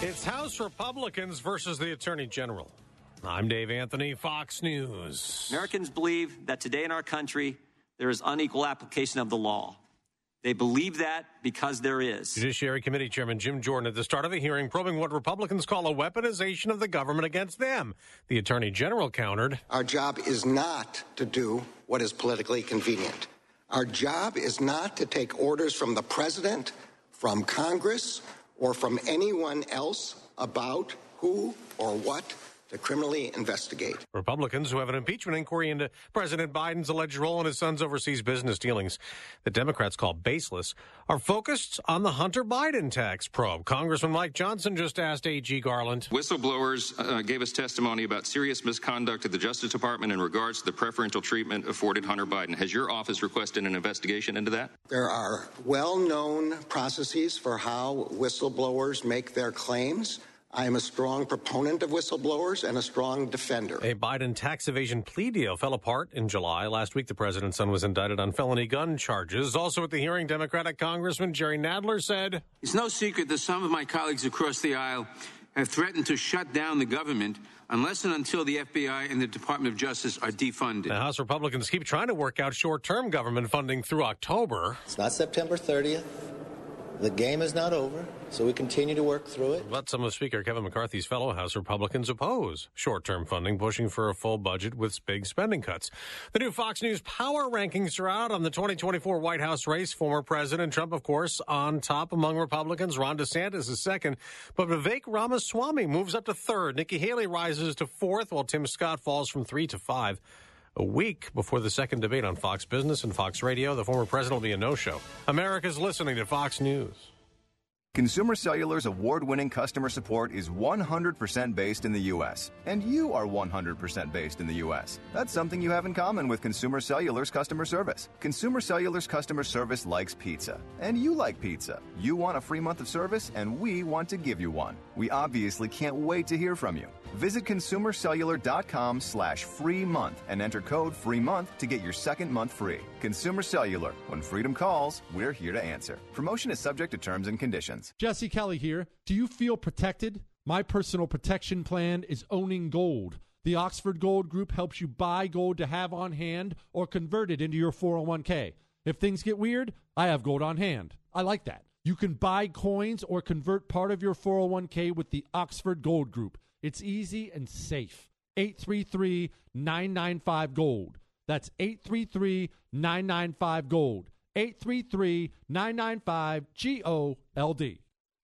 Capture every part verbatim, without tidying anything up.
It's House Republicans versus the Attorney General. I'm Dave Anthony, Fox News. Americans believe that today in our country, there is unequal application of the law. They believe that because there is. Judiciary Committee Chairman Jim Jordan at the start of a hearing probing what Republicans call a weaponization of the government against them. The Attorney General countered. Our job is not to do what is politically convenient. Our job is not to take orders from the president, from Congress, or from anyone else about who or what to criminally investigate. Republicans who have an impeachment inquiry into President Biden's alleged role in his son's overseas business dealings that Democrats call baseless are focused on the Hunter Biden tax probe. Congressman Mike Johnson just asked A G Garland. Whistleblowers uh, gave us testimony about serious misconduct at the Justice Department in regards to the preferential treatment afforded Hunter Biden. Has your office requested an investigation into that? There are well-known processes for how whistleblowers make their claims. I am a strong proponent of whistleblowers and a strong defender. A Biden tax evasion plea deal fell apart in July. Last week, the president's son was indicted on felony gun charges. Also at the hearing, Democratic Congressman Jerry Nadler said, "It's no secret that some of my colleagues across the aisle have threatened to shut down the government unless and until the F B I and the Department of Justice are defunded." The House Republicans keep trying to work out short-term government funding through October. It's not September thirtieth. The game is not over, so we continue to work through it. But some of Speaker Kevin McCarthy's fellow House Republicans oppose short-term funding, pushing for a full budget with big spending cuts. The new Fox News power rankings are out on the twenty twenty-four White House race. Former President Trump, of course, on top among Republicans. Ron DeSantis is second. But Vivek Ramaswamy moves up to third. Nikki Haley rises to fourth, while Tim Scott falls from three to five. A week before the second debate on Fox Business and Fox Radio, the former president will be a no-show. America's listening to Fox News. Consumer Cellular's award-winning customer support is one hundred percent based in the U S, and you are one hundred percent based in the U S. That's something you have in common with Consumer Cellular's customer service. Consumer Cellular's customer service likes pizza, and you like pizza. You want a free month of service, and we want to give you one. We obviously can't wait to hear from you. Visit consumercellular.com slash free month and enter code free month to get your second month free. Consumer Cellular. When freedom calls, we're here to answer. Promotion is subject to terms and conditions. Jesse Kelly here. Do you feel protected? My personal protection plan is owning gold. The Oxford Gold Group helps you buy gold to have on hand or convert it into your four oh one k. If things get weird, I have gold on hand. I like that. You can buy coins or convert part of your four oh one k with the Oxford Gold Group. It's easy and safe. eight three three, nine nine five, GOLD. That's eight three three, nine nine five, GOLD. eight three three, nine nine five, G O L D.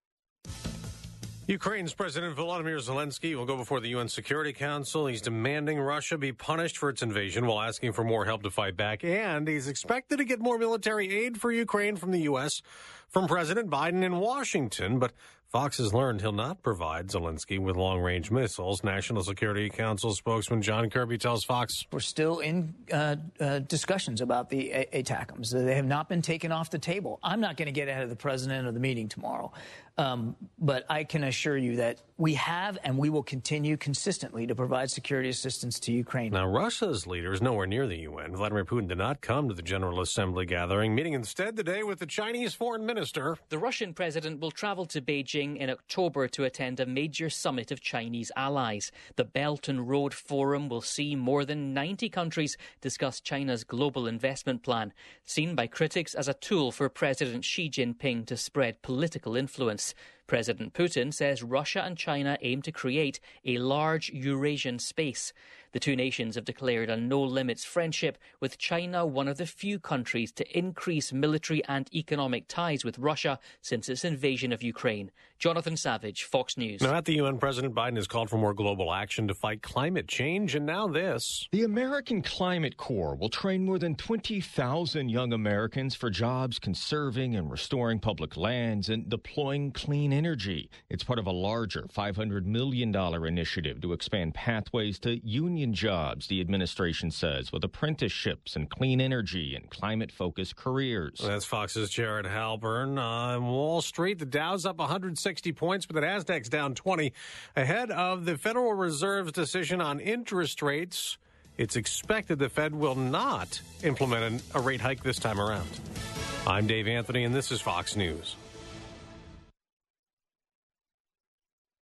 Ukraine's President Volodymyr Zelensky will go before the U N Security Council. He's demanding Russia be punished for its invasion while asking for more help to fight back. And he's expected to get more military aid for Ukraine from the U S from President Biden in Washington. But Fox has learned he'll not provide Zelensky with long-range missiles. National Security Council spokesman John Kirby tells Fox, "We're still in uh, uh, discussions about the A- ATACMS. They have not been taken off the table. I'm not going to get ahead of the president of the meeting tomorrow. Um, but I can assure you that we have and we will continue consistently to provide security assistance to Ukraine." Now, Russia's leader is nowhere near the U N. Vladimir Putin did not come to the General Assembly gathering, meeting instead today with the Chinese foreign minister. The Russian president will travel to Beijing in October to attend a major summit of Chinese allies. The Belt and Road Forum will see more than ninety countries discuss China's global investment plan, seen by critics as a tool for President Xi Jinping to spread political influence. President Putin says Russia and China aim to create a large Eurasian space. The two nations have declared a no-limits friendship, with China one of the few countries to increase military and economic ties with Russia since its invasion of Ukraine. Jonathan Savage, Fox News. Now, at the U N, President Biden has called for more global action to fight climate change, and now this. The American Climate Corps will train more than twenty thousand young Americans for jobs conserving and restoring public lands and deploying clean energy. It's part of a larger five hundred million dollars initiative to expand pathways to union jobs, the administration says, with apprenticeships and clean energy and climate-focused careers. That's Fox's Jared Halpern. On Wall Street, the Dow's up one hundred sixty points, but the Nasdaq's down twenty. Ahead of the Federal Reserve's decision on interest rates, it's expected the Fed will not implement a rate hike this time around. I'm Dave Anthony, and this is Fox News.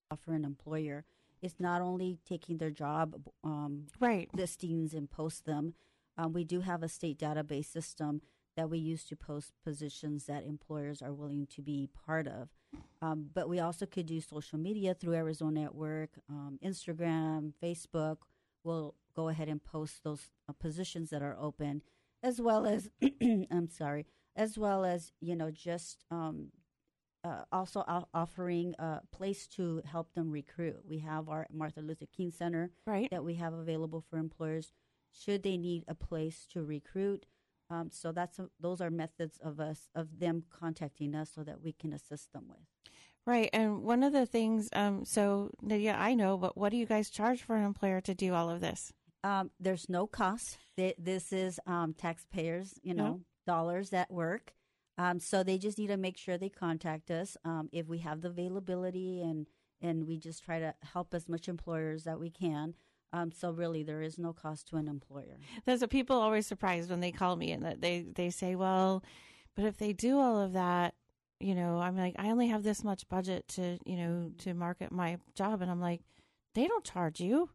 offer an employer is not only taking their job um, right. listings and post them. Um, we do have a state database system that we use to post positions that employers are willing to be part of. Um, but we also could do social media through Arizona at Work, um, Instagram, Facebook. We'll go ahead and post those uh, positions that are open, as well as, I'm sorry, as well as, you know, just um, uh, also o- offering a place to help them recruit. We have our Martin Luther King Center right. that we have available for employers should they need a place to recruit. Um, so that's a, those are methods of us of them contacting us so that we can assist them with. Right, and one of the things, um, so Nydia, I know, but what do you guys charge for an employer to do all of this? Um, there's no cost. This is um, taxpayers, you know, yeah. dollars at work. Um, so they just need to make sure they contact us um, if we have the availability, and and we just try to help as much employers that we can. Um, so really, there is no cost to an employer. That's what people are always surprised when they call me and that they, they say, well, but if they do all of that, you know, I'm like, I only have this much budget to, you know, to market my job. And I'm like, they don't charge you.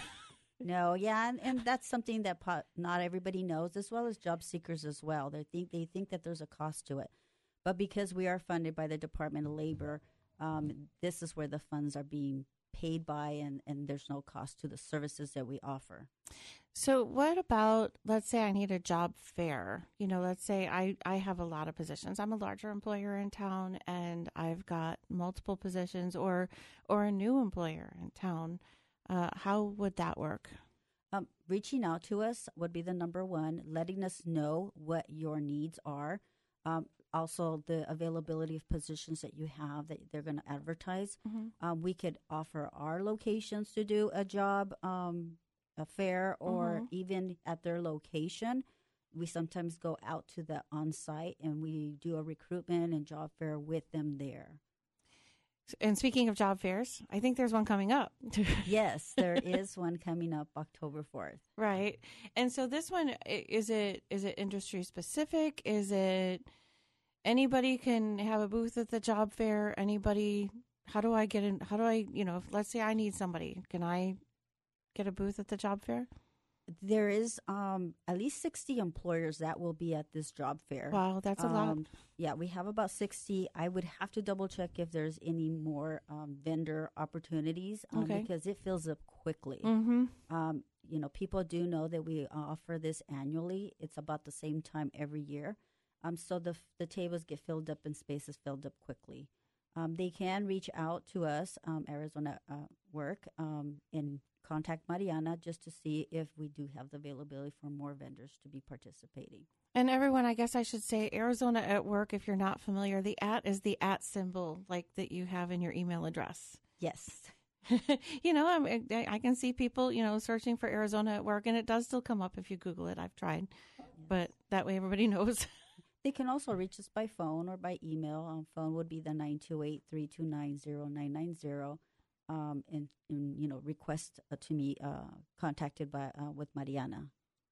No, yeah, and, and that's something that po- not everybody knows, as well as job seekers as well. They think they think that there's a cost to it. But because we are funded by the Department of Labor, um, this is where the funds are being paid by, and, and there's no cost to the services that we offer. So what about, let's say I need a job fair. You know, let's say I, I have a lot of positions. I'm a larger employer in town, and I've got multiple positions, or or a new employer in town. Uh, how would that work? Um, reaching out to us would be the number one, letting us know what your needs are. Um, also, the availability of positions that you have that they're going to advertise. Mm-hmm. Um, we could offer our locations to do a job um, a fair, or mm-hmm. even at their location. We sometimes go out to the on-site and we do a recruitment and job fair with them there. And speaking of job fairs, I think there's one coming up. Yes, there is one coming up October fourth. Right. And so this one, is it is it industry specific? Is it anybody can have a booth at the job fair? Anybody, how do I get in? How do I, you know, if, let's say I need somebody, can I get a booth at the job fair? There is um, at least sixty employers that will be at this job fair. Wow, that's a um, lot. Yeah, we have about sixty. I would have to double check if there's any more um, vendor opportunities um, okay. because it fills up quickly. Mm-hmm. Um, you know, people do know that we offer this annually. It's about the same time every year. Um, so the the tables get filled up and spaces filled up quickly. Um, they can reach out to us, um, Arizona uh, Work, um, and contact Mariana just to see if we do have the availability for more vendors to be participating. And everyone, I guess I should say, Arizona at Work, if you're not familiar, the at is the at symbol like that you have in your email address. Yes. You know, I'm, I can see people, you know, searching for Arizona at Work, and it does still come up if you Google it. I've tried, yes. But that way everybody knows. They can also reach us by phone or by email. Um, phone would be the nine two eight, three two nine, zero nine nine zero. Um, and, and, you know, request uh, to be uh, contacted by uh, with Mariana.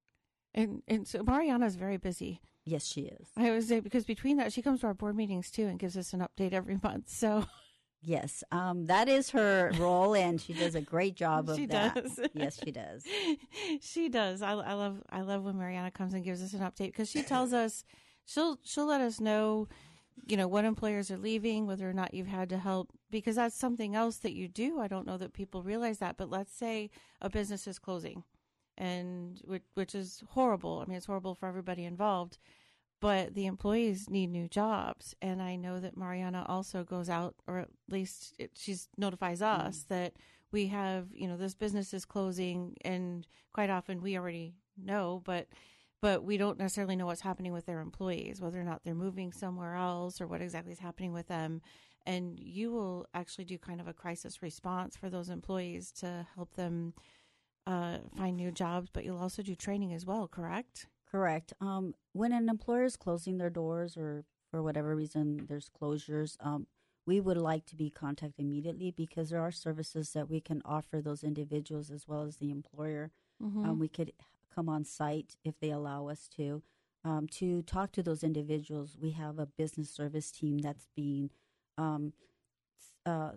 And and so Mariana is very busy. Yes, she is. I would say because between that, she comes to our board meetings too and gives us an update every month. So, yes, um, that is her role, and she does a great job of she that. Does. Yes, she does. She does. I, I love I love when Mariana comes and gives us an update because she tells us she'll she'll let us know, you know, what employers are leaving, whether or not you've had to help, because that's something else that you do. I don't know that people realize that, but let's say a business is closing, and which, which is horrible. I mean, it's horrible for everybody involved, but the employees need new jobs. And I know that Mariana also goes out, or at least it, she's notifies us mm-hmm. that we have, you know, this business is closing, and quite often we already know, but But we don't necessarily know what's happening with their employees, whether or not they're moving somewhere else or what exactly is happening with them. And you will actually do kind of a crisis response for those employees to help them uh, find new jobs, but you'll also do training as well, correct? Correct. Um, when an employer is closing their doors, or for whatever reason there's closures, um, we would like to be contacted immediately, because there are services that we can offer those individuals as well as the employer. Mm-hmm. Um, we could come on site if they allow us to, um, to talk to those individuals. We have a business service team that's being um, uh,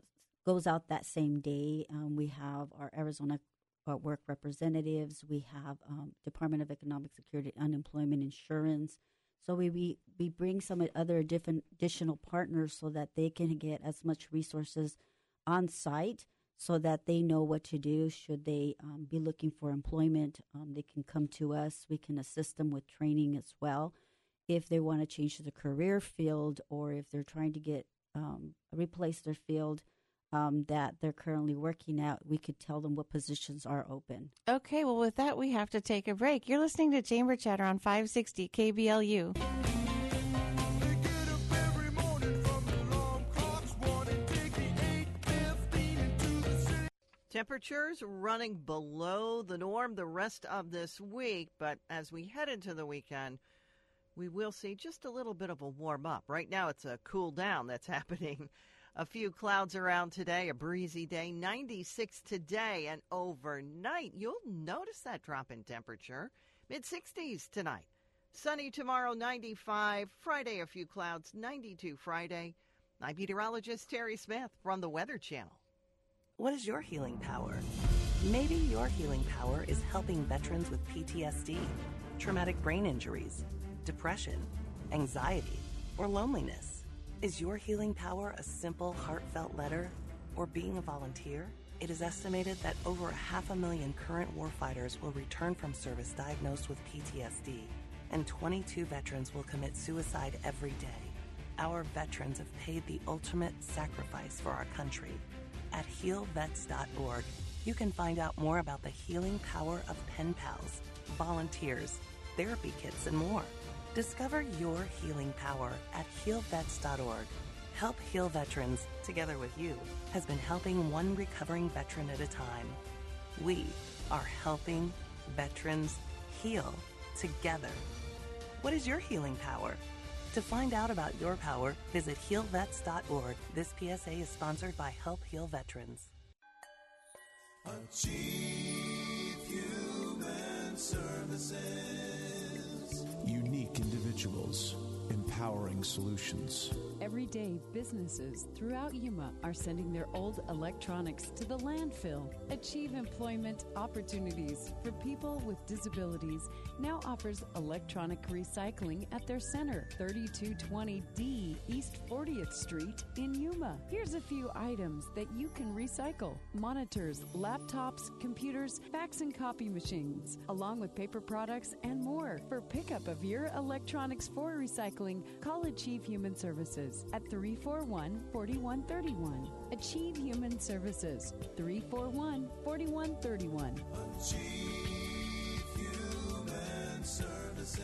goes out that same day. Um, we have our Arizona uh, work representatives. We have um, Department of Economic Security, Unemployment Insurance. So we, we, we bring some other different additional partners so that they can get as much resources on site so that they know what to do. Should they um, be looking for employment, um, they can come to us. We can assist them with training as well. If they want to change to the career field, or if they're trying to get um, replace their field um, that they're currently working at, we could tell them what positions are open. Okay, well, with that, we have to take a break. You're listening to Chamber Chatter on five sixty K B L U. Temperatures running below the norm the rest of this week, but as we head into the weekend, we will see just a little bit of a warm up. Right now, it's a cool down that's happening. A few clouds around today, a breezy day, ninety-six today, and overnight, you'll notice that drop in temperature. mid sixties tonight. Sunny tomorrow, ninety-five. Friday, a few clouds, ninety-two Friday. I'm meteorologist Terry Smith from the Weather Channel. What is your healing power? Maybe your healing power is helping veterans with P T S D, traumatic brain injuries, depression, anxiety, or loneliness. Is your healing power a simple, heartfelt letter or being a volunteer? It is estimated that over half a million current warfighters will return from service diagnosed with P T S D, and twenty-two veterans will commit suicide every day. Our veterans have paid the ultimate sacrifice for our country. At heal vets dot org, you can find out more about the healing power of pen pals, volunteers, therapy kits, and more. Discover your healing power at heal vets dot org. Help Heal Veterans, together with you, has been helping one recovering veteran at a time. We are helping veterans heal together. What is your healing power? To find out about your power, visit heal vets dot org. This P S A is sponsored by Help Heal Veterans. Achieve Human Services. Unique individuals, empowering solutions. Every day, businesses throughout Yuma are sending their old electronics to the landfill. Achieve Employment Opportunities for People with Disabilities now offers electronic recycling at their center, thirty-two twenty D East fortieth Street in Yuma. Here's a few items that you can recycle: monitors, laptops, computers, fax and copy machines, along with paper products and more. For pickup of your electronics for recycling, call Achieve Human Services at three four one, four one three one. Achieve Human Services, three four one, four one three one. Achieve Human Services.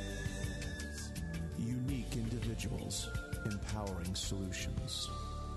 Unique individuals, empowering solutions.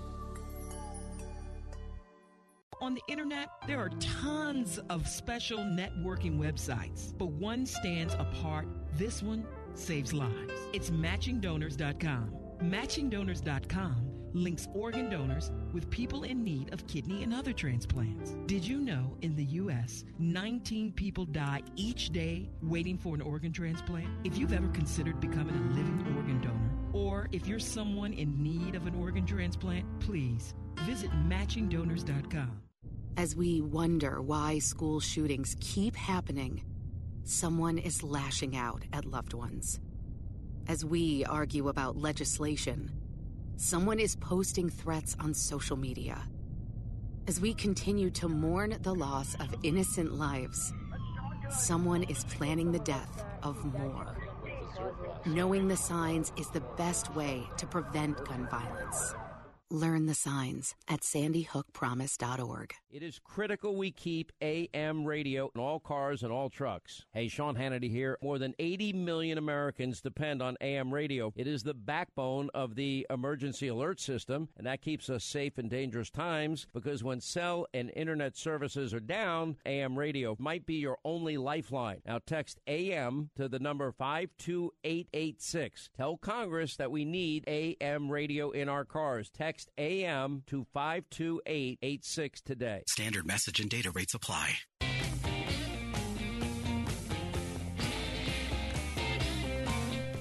On the internet, there are tons of special networking websites, but one stands apart. This one saves lives. It's matching donors dot com. matching donors dot com links organ donors with people in need of kidney and other transplants. Did you know in the U S, nineteen people die each day waiting for an organ transplant? If you've ever considered becoming a living organ donor, or if you're someone in need of an organ transplant, please visit matching donors dot com. As we wonder why school shootings keep happening, someone is lashing out at loved ones. As we argue about legislation, someone is posting threats on social media. As we continue to mourn the loss of innocent lives, someone is planning the death of more. Knowing the signs is the best way to prevent gun violence. Learn the signs at sandy hook promise dot org. It is critical we keep A M radio in all cars and all trucks. Hey, Sean Hannity here. More than eighty million Americans depend on A M radio. It is the backbone of the emergency alert system, and that keeps us safe in dangerous times, because when cell and internet services are down, A M radio might be your only lifeline. Now text A M to the number five two eight eight six. Tell Congress that we need A M radio in our cars. Text A M to five two eight eight six today. Standard message and data rates apply. We are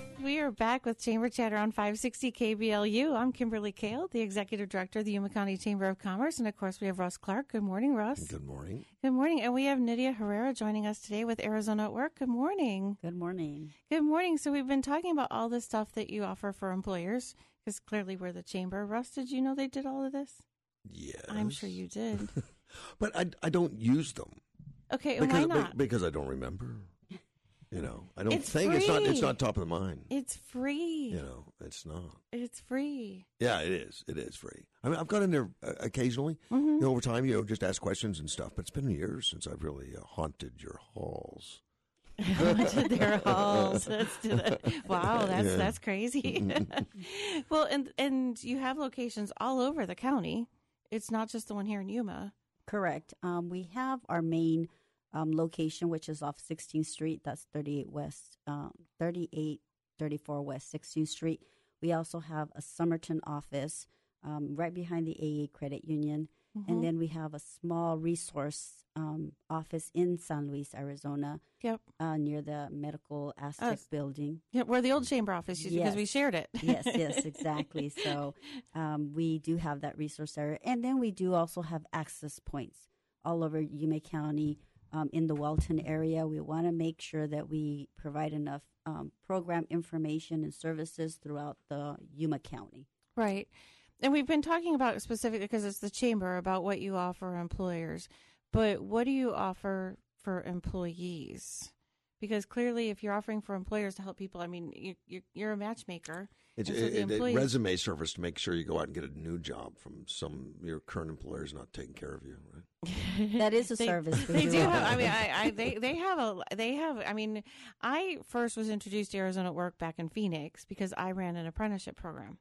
are back with Chamber Chatter on five sixty K B L U. I'm Kimberly Kale, the Executive Director of the Yuma County Chamber of Commerce. And, of course, we have Russ Clark. Good morning, Russ. Good morning. Good morning. And we have Nydia Herrera joining us today with Arizona at Work. Good morning. Good morning. Good morning. So we've been talking about all the stuff that you offer for employers, because clearly we're the chamber. Russ, did you know they did all of this? Yes. I'm sure you did. But I, I don't use them. Okay, because, why not? Because I don't remember. You know, I don't It's think it's not it's free. not top of the mind. It's free. You know, it's not. It's free. Yeah, it is. It is free. I mean, I've gone in there uh, occasionally. Mm-hmm. You know, over time, you know, just ask questions and stuff. But it's been years since I've really uh, haunted your halls. Haunted their halls. Let's do that. Wow, that's Yeah. that's crazy. Well, and and you have locations all over the county. It's not just the one here in Yuma. Correct. Um, we have our main um, location, which is off sixteenth Street. That's thirty-eight West, um, thirty-eight thirty-four West sixteenth Street. We also have a Somerton office um, right behind the A A Credit Union. Mhm. And then we have a small resource um, office in San Luis, Arizona. Yep. Uh, near the Medical Aztec Us. building. Yeah, where the old chamber office used to, because Yes. we shared it. yes, yes, exactly. So um, we do have that resource area. And then we do also have access points all over Yuma County, um, in the Welton area. We want to make sure that we provide enough um, program information and services throughout the Yuma County. Right. And we've been talking about specifically, because it's the chamber, about what you offer employers. But what do you offer for employees? Because clearly, if you're offering for employers to help people, I mean, you, you're, you're a matchmaker. It's And so it, the it, employees- resume service to make sure you go out and get a new job from some your current employer is not taking care of you, right? That is a They- service. we They do offer. have. I mean, I, I they they have a they have. I mean, I first was introduced to Arizona at Work back in Phoenix because I ran an apprenticeship program,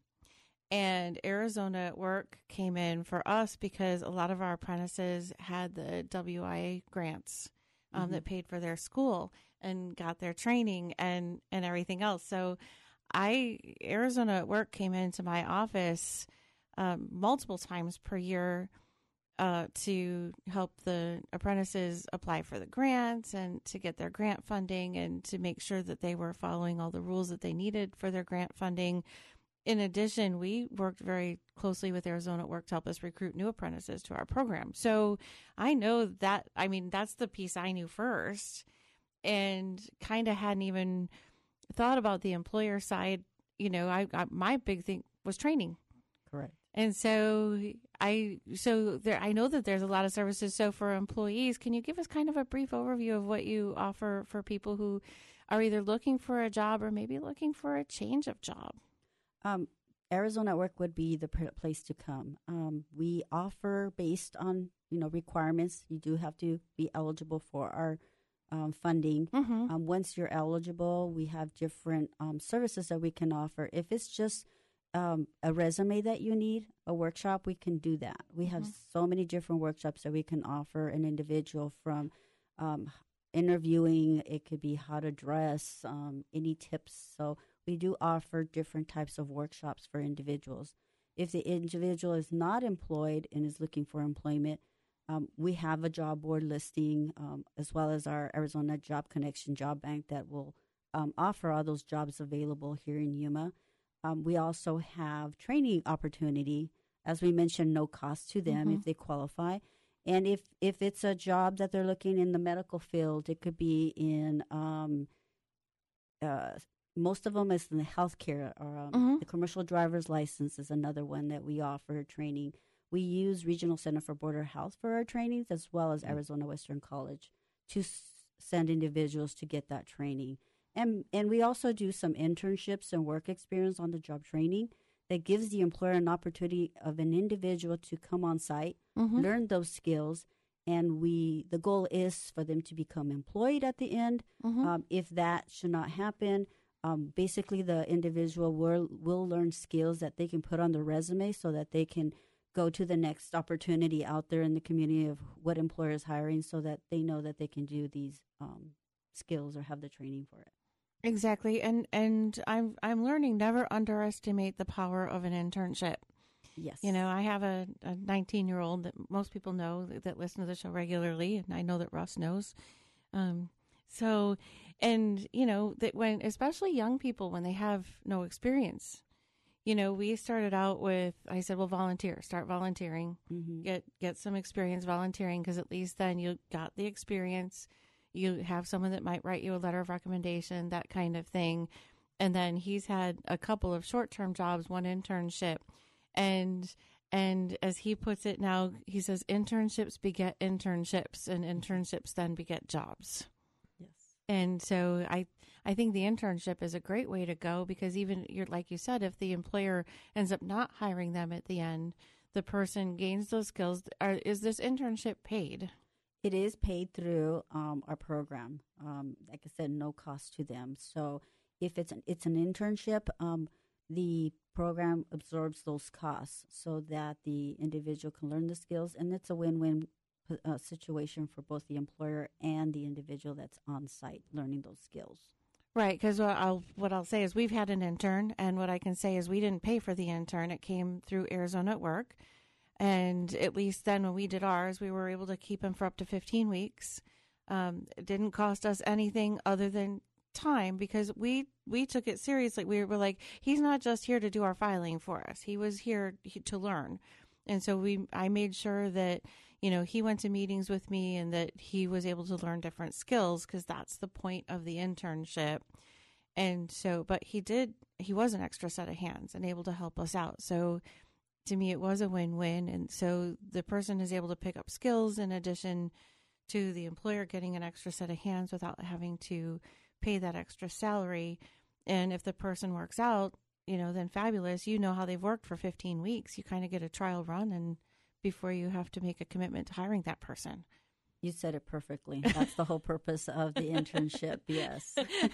and Arizona at Work came in for us because a lot of our apprentices had the W I A grants um, Mhm. that paid for their school and got their training and and everything else. So, I Arizona at Work came into my office um, multiple times per year. Uh, to help the apprentices apply for the grants and to get their grant funding and to make sure that they were following all the rules that they needed for their grant funding. In addition, we worked very closely with Arizona at Work to help us recruit new apprentices to our program. So I know that, I mean, that's the piece I knew first and kind of hadn't even thought about the employer side. You know, I, I my big thing was training. Correct. And so I so there I know that there's a lot of services. So for employees, can you give us kind of a brief overview of what you offer for people who are either looking for a job or maybe looking for a change of job? Um, Arizona at Work would be the pr- place to come. Um, we offer based on, you know, requirements. You do have to be eligible for our um, funding. Mm-hmm. Um, once you're eligible, we have different um, services that we can offer. If it's just um, a resume that you need, a workshop, we can do that. We have Mhm. so many different workshops that we can offer an individual, from um, interviewing. It could be how to dress, um, any tips. So we do offer different types of workshops for individuals. If the individual is not employed and is looking for employment, um, we have a job board listing, um, as well as our Arizona Job Connection Job Bank that will um, offer all those jobs available here in Yuma. Um, we also have training opportunity, as we mentioned, no cost to them Mhm. if they qualify. And if, if it's a job that they're looking in the medical field, it could be in, um, uh, most of them is in the healthcare, or um, Mhm. the commercial driver's license is another one that we offer training. We use Regional Center for Border Health for our trainings, as well as Arizona Western College, to s- send individuals to get that training. And and we also do some internships and work experience on the job training that gives the employer an opportunity of an individual to come on site, Mhm. learn those skills, and we the goal is for them to become employed at the end. Mhm. Um, if that should not happen, um, basically the individual will will learn skills that they can put on their resume so that they can go to the next opportunity out there in the community of what employer is hiring, so that they know that they can do these um, skills or have the training for it. Exactly. And and I'm I'm learning, never underestimate the power of an internship. Yes. You know, I have a, a nineteen-year-old that most people know that, that listen to the show regularly, and I know that Russ knows. Um, so And, you know, that when, especially young people, when they have no experience, you know, we started out with, I said, well, volunteer, start volunteering, mm-hmm. get, get some experience volunteering, because at least then you got the experience. You have someone that might write you a letter of recommendation, that kind of thing. And then he's had a couple of short-term jobs, one internship. And, and as he puts it now, he says, internships beget internships, and internships then beget jobs. And so I I think the internship is a great way to go, because even, you're like you said, if the employer ends up not hiring them at the end, the person gains those skills. Are, is this internship paid? It is paid through um, our program. Um, like I said, no cost to them. So if it's an, it's an internship, um, the program absorbs those costs so that the individual can learn the skills, and it's a win-win Uh, situation for both the employer and the individual that's on site learning those skills. Right, because what I'll, what I'll say is we've had an intern, and what I can say is we didn't pay for the intern. It came through Arizona at Work, and at least then when we did ours, we were able to keep him for up to fifteen weeks. Um, it didn't cost us anything other than time, because we, we took it seriously. We were like, he's not just here to do our filing for us. He was here to learn. And so we, I made sure that, you know, he went to meetings with me and that he was able to learn different skills, because that's the point of the internship. And so, but he did, he was an extra set of hands and able to help us out. So to me, it was a win-win. And so the person is able to pick up skills in addition to the employer getting an extra set of hands without having to pay that extra salary. And if the person works out, you know, then fabulous. You know how they've worked for fifteen weeks. You kind of get a trial run, and before you have to make a commitment to hiring that person. You said it perfectly. That's the whole purpose of the internship. Yes.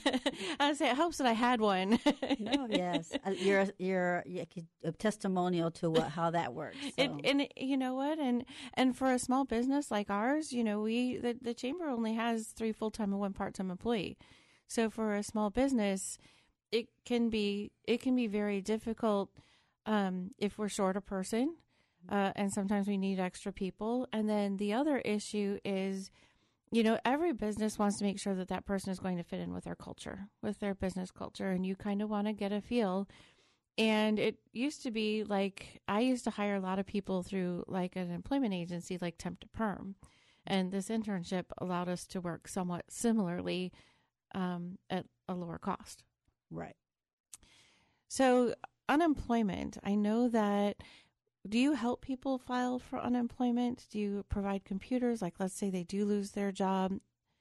I say it helps that I had one. No, yes, uh, you're you're a testimonial to what how that works. So. It, and you know what, and and for a small business like ours, you know, we the, the chamber only has three full time and one part time employee. So for a small business, it can be it can be very difficult um, if we're short a person. Uh, and sometimes we need extra people. And then the other issue is, you know, every business wants to make sure that that person is going to fit in with their culture, with their business culture. And you kind of want to get a feel. And it used to be like, I used to hire a lot of people through like an employment agency, like Temp to Perm. And this internship allowed us to work somewhat similarly um, at a lower cost. Right. So unemployment, I know that. Do you help people file for unemployment? Do you provide computers? Like, let's say they do lose their job.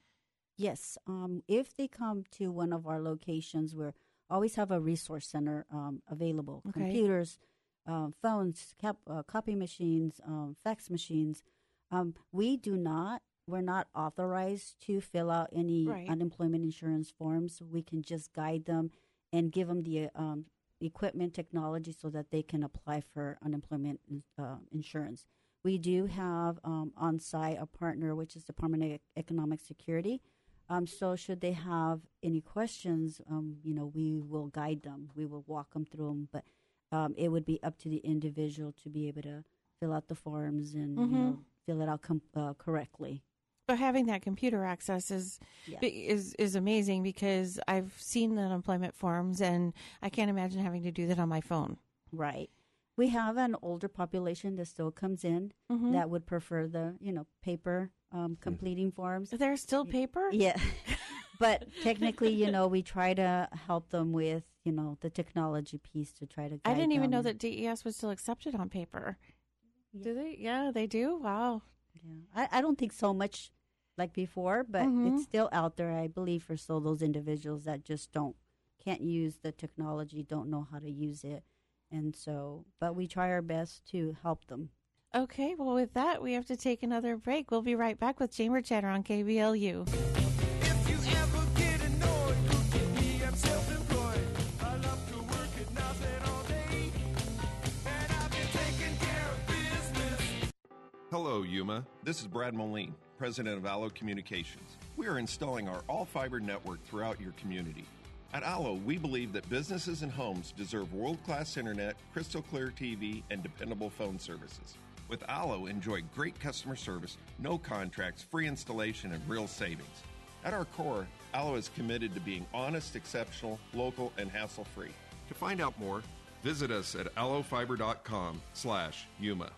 Yes. Um, if they come to one of our locations, we always have a resource center um, available. Okay. Computers, um, phones, cap- uh, copy machines, um, fax machines. Um, we do not, we're not authorized to fill out any right. unemployment insurance forms. We can just guide them and give them the um equipment, technology, so that they can apply for unemployment uh, insurance. We do have um, on site a partner, which is Department of Economic Security. Um, so should they have any questions, um, you know, we will guide them. We will walk them through them. But um, it would be up to the individual to be able to fill out the forms and mm-hmm. you know, fill it out com- uh, correctly. But having that computer access is yeah. is is amazing, because I've seen the unemployment forms and I can't imagine having to do that on my phone. Right. We have an older population that still comes in mm-hmm. that would prefer the, you know, paper um, completing forms. There's still paper? Yeah. But technically, you know, we try to help them with, you know, the technology piece to try to guide I didn't even them. know that D E S was still accepted on paper. Yeah. Do they? Yeah, they do? Wow. Yeah. I, I don't think so much like before, but mm-hmm. it's still out there, I believe, for so those individuals that just don't, can't use the technology, don't know how to use it. And so, but we try our best to help them. Okay, well, with that, we have to take another break. We'll be right back with Chamber Chatter on K B L U. If you ever get annoyed, look at me, I'm self-employed. I love to work at nothing all day, and I've been taking care of business. Hello, Yuma. This is Brad Moline, president of Allo Communications. We are installing our all-fiber network throughout your community. At Allo, we believe that businesses and homes deserve world-class internet, crystal clear T V, and dependable phone services. With Allo, enjoy great customer service, no contracts, free installation, and real savings. At our core, Allo is committed to being honest, exceptional, local, and hassle-free. To find out more, visit us at allofiber.com slash Yuma.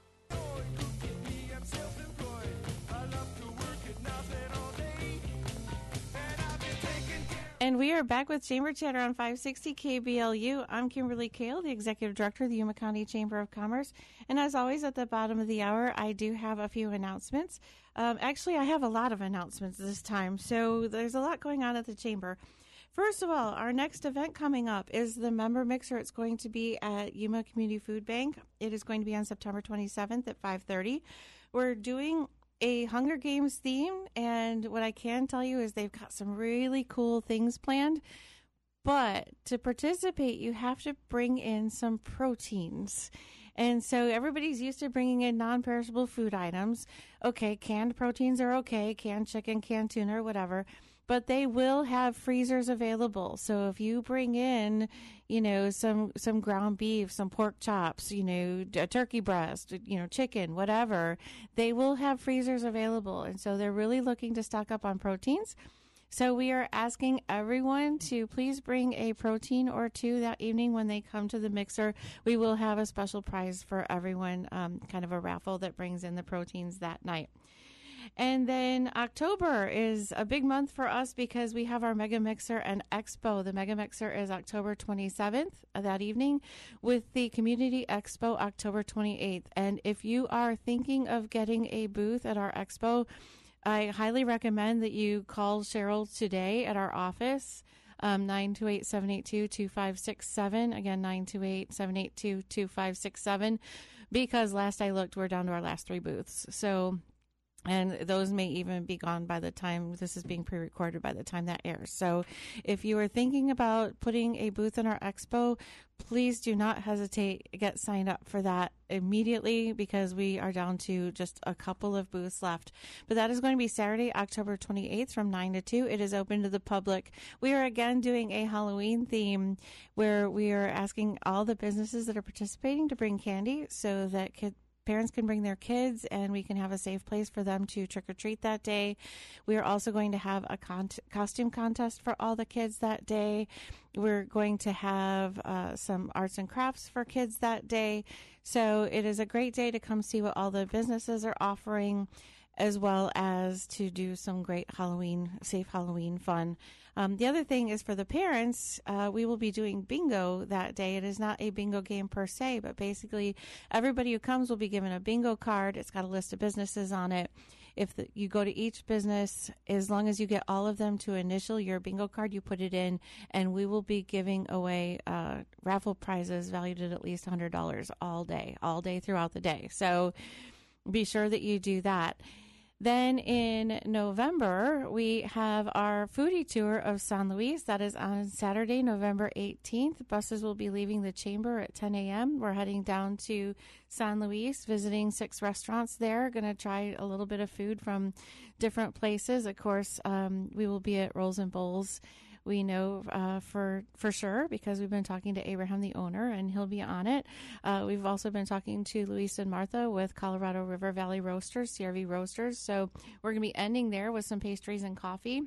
And we are back with Chamber Chatter on five sixty K B L U. I'm Kimberly Kale, the Executive Director of the Yuma County Chamber of Commerce. And as always, at the bottom of the hour, I do have a few announcements. Um, actually, I have a lot of announcements this time, so there's a lot going on at the Chamber. First of all, our next event coming up is the Member Mixer. It's going to be at Yuma Community Food Bank. It is going to be on September twenty-seventh at five thirty. We're doing a Hunger Games theme, and what I can tell you is they've got some really cool things planned. But to participate, you have to bring in some proteins. And so everybody's used to bringing in non-perishable food items. Okay, canned proteins are okay, canned chicken, canned tuna, or whatever. But they will have freezers available. So if you bring in, you know, some some ground beef, some pork chops, you know, a turkey breast, you know, chicken, whatever, they will have freezers available. And so they're really looking to stock up on proteins. So we are asking everyone to please bring a protein or two that evening when they come to the mixer. We will have a special prize for everyone, um, kind of a raffle that brings in the proteins that night. And then October is a big month for us because we have our Mega Mixer and Expo. The Mega Mixer is October twenty-seventh that evening, with the Community Expo October twenty-eighth. And if you are thinking of getting a booth at our Expo, I highly recommend that you call Cheryl today at our office, um, nine two eight, seven eight two, two five six seven. Again, nine two eight, seven eight two, two five six seven, because last I looked, we're down to our last three booths. So... And those may even be gone by the time this is being pre-recorded, by the time that airs. So if you are thinking about putting a booth in our expo, please do not hesitate. Get signed up for that immediately, because we are down to just a couple of booths left. But that is going to be Saturday, October twenty-eighth from nine to two. It is open to the public. We are again doing a Halloween theme where we are asking all the businesses that are participating to bring candy so that kids, parents can bring their kids, and we can have a safe place for them to trick-or-treat that day. We are also going to have a con- costume contest for all the kids that day. We're going to have uh, some arts and crafts for kids that day. So it is a great day to come see what all the businesses are offering, as well as to do some great Halloween, safe Halloween fun. Um, the other thing is for the parents, uh, we will be doing bingo that day. It is not a bingo game per se, but basically everybody who comes will be given a bingo card. It's got a list of businesses on it. If the, you go to each business, as long as you get all of them to initial your bingo card, you put it in, and we will be giving away uh, raffle prizes valued at at least one hundred dollars all day, all day throughout the day. So be sure that you do that. Then in November, we have our foodie tour of San Luis. That is on Saturday, November eighteenth. Buses will be leaving the chamber at ten a.m. We're heading down to San Luis, visiting six restaurants there. Going to try a little bit of food from different places. Of course, um, we will be at Rolls and Bowls. We know uh, for for sure, because we've been talking to Abraham, the owner, and he'll be on it. Uh, we've also been talking to Luis and Martha with Colorado River Valley Roasters, C R V Roasters. So we're going to be ending there with some pastries and coffee.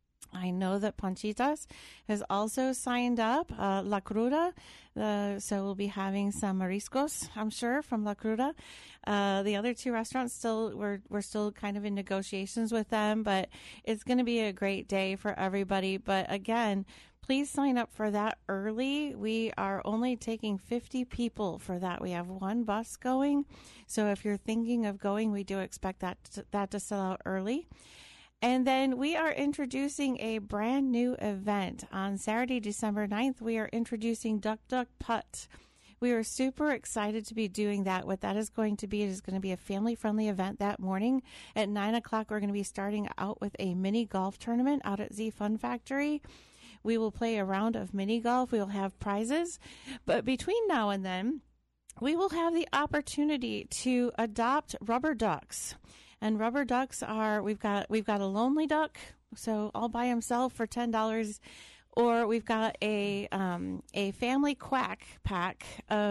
I know that Panchitas has also signed up, uh, La Cruda, uh, so we'll be having some mariscos, I'm sure, from La Cruda. Uh, the other two restaurants, still we're we're still kind of in negotiations with them, but it's going to be a great day for everybody. But again, please sign up for that early. We are only taking fifty people for that. We have one bus going, so if you're thinking of going, we do expect that to, that to sell out early. And then we are introducing a brand new event on Saturday, December ninth. We are introducing Duck Duck Putt. We are super excited to be doing that. What that is going to be, it is going to be a family-friendly event that morning. At nine o'clock, we're going to be starting out with a mini golf tournament out at Z Fun Factory. We will play a round of mini golf. We will have prizes. But between now and then, we will have the opportunity to adopt rubber ducks. And rubber ducks are, we've got we've got a lonely duck, so all by himself for ten dollars, or we've got a um, a family quack pack of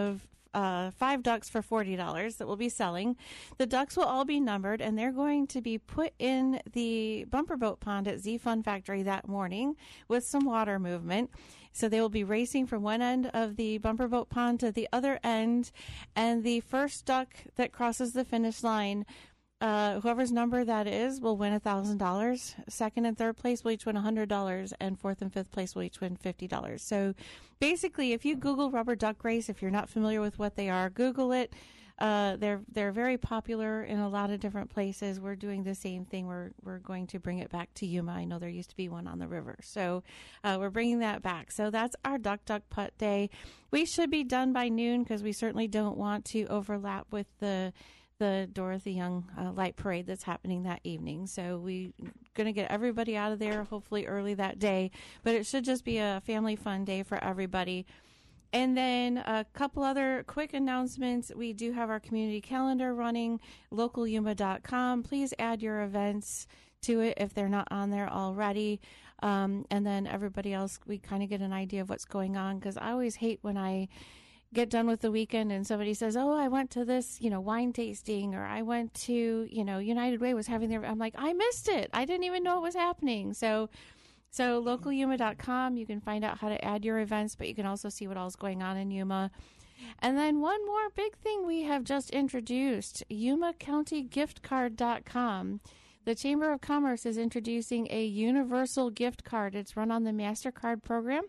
uh, five ducks for forty dollars that we'll be selling. The ducks will all be numbered, and they're going to be put in the bumper boat pond at Z Fun Factory that morning with some water movement. So they will be racing from one end of the bumper boat pond to the other end, and the first duck that crosses the finish line, uh, whoever's number that is, will win one thousand dollars. Second and third place will each win one hundred dollars, and fourth and fifth place will each win fifty dollars. So basically, if you Google rubber duck race, if you're not familiar with what they are, Google it. Uh, they're they're very popular in a lot of different places. We're doing the same thing. We're we're going to bring it back to Yuma. I know there used to be one on the river, so uh, we're bringing that back. So that's our Duck Duck Putt Day. We should be done by noon because we certainly don't want to overlap with the the Dorothy Young uh, Light Parade that's happening that evening. So we're going to get everybody out of there hopefully early that day. But it should just be a family fun day for everybody. And then a couple other quick announcements. We do have our community calendar running, local yuma dot com. Please add your events to it if they're not on there already. Um, and then everybody else, we kind of get an idea of what's going on, because I always hate when I get done with the weekend and somebody says, oh, I went to this, you know, wine tasting, or I went to, you know, United Way was having their, I'm like, I missed it. I didn't even know it was happening. So So local yuma dot com, you can find out how to add your events, but you can also see what all's going on in Yuma. And then one more big thing we have just introduced, yuma county gift card dot com. The Chamber of Commerce is introducing a universal gift card. It's run on the MasterCard program.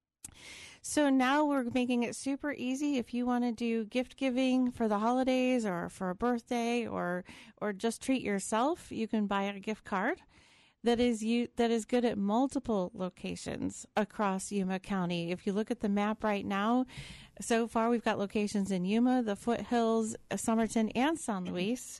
So now we're making it super easy. If you want to do gift giving for the holidays or for a birthday or or just treat yourself, you can buy a gift card that is you that is good at multiple locations across Yuma County. If you look at the map right now, so far we've got locations in Yuma, the foothills, Somerton, and San Luis.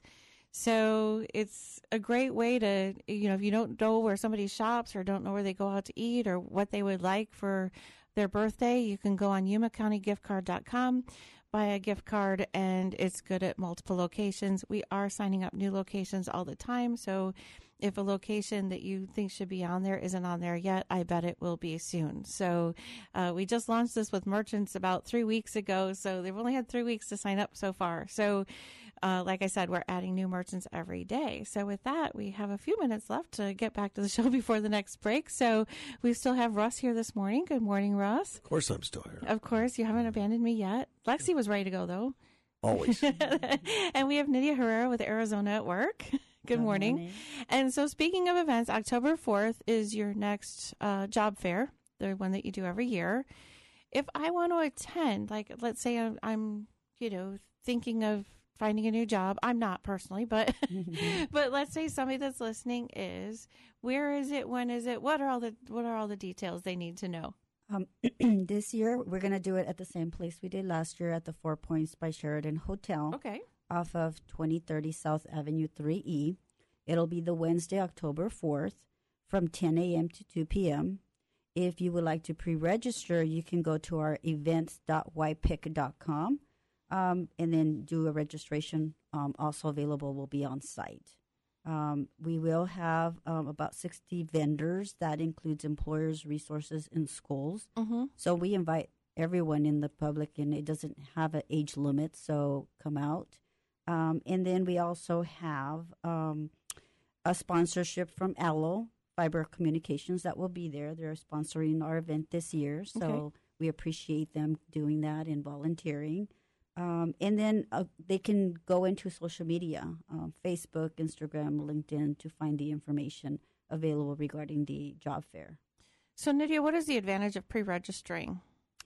So it's a great way to, you know, if you don't know where somebody shops or don't know where they go out to eat or what they would like for their birthday, you can go on yuma county gift card dot com, buy a gift card, and it's good at multiple locations. We are signing up new locations all the time, so if a location that you think should be on there isn't on there yet, I bet it will be soon. So uh, we just launched this with merchants about three weeks ago, so they've only had three weeks to sign up so far. So uh, like I said, we're adding new merchants every day. So with that, we have a few minutes left to get back to the show before the next break. So we still have Russ here this morning. Good morning, Russ. Of course I'm still here. Of course. You haven't abandoned me yet. Lexi was ready to go, though. Always. And we have Nydia Herrera with Arizona at Work. Good morning. morning. And so speaking of events, October fourth is your next uh, job fair, the one that you do every year. If I want to attend, like let's say I'm, I'm you know, thinking of finding a new job. I'm not personally, but but let's say somebody that's listening is. Where is it? When is it? What are all the what are all the details they need to know? Um, this year, we're going to do it at the same place we did last year at the Four Points by Sheridan Hotel. Okay. Off of twenty thirty South Avenue three E. It'll be the Wednesday, October fourth from ten a.m. to two p.m. If you would like to pre-register, you can go to our events dot y p i c dot com um, and then do a registration. Um, also available will be on site. Um, we will have um, about sixty vendors. That includes employers, resources, and schools. Mm-hmm. So we invite everyone in the public, and it doesn't have an age limit, so come out. Um, and then we also have um, a sponsorship from Allo Fiber Communications that will be there. They're sponsoring our event this year, so Okay. we appreciate them doing that and volunteering. Um, and then uh, they can go into social media, um, Facebook, Instagram, LinkedIn, to find the information available regarding the job fair. So, Nydia, what is the advantage of pre-registering?